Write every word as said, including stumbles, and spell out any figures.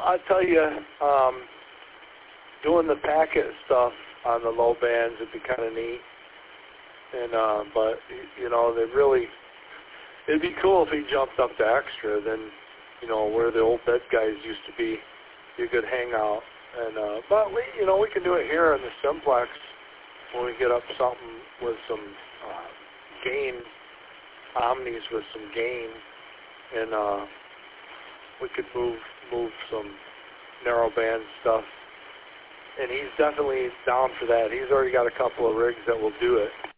I tell you, um, doing the packet stuff on the low bands would be kind of neat. And uh, but you know, they really, it'd be cool if he jumped up to extra. Then, you know, where the old bed guys used to be, be a good hangout. And uh, but we, you know, we can do it here in the Simplex when we get up something with some uh, gain, omnis with some gain, and uh, we could move move some narrow band stuff. And he's definitely down for that. He's already got a couple of rigs that will do it.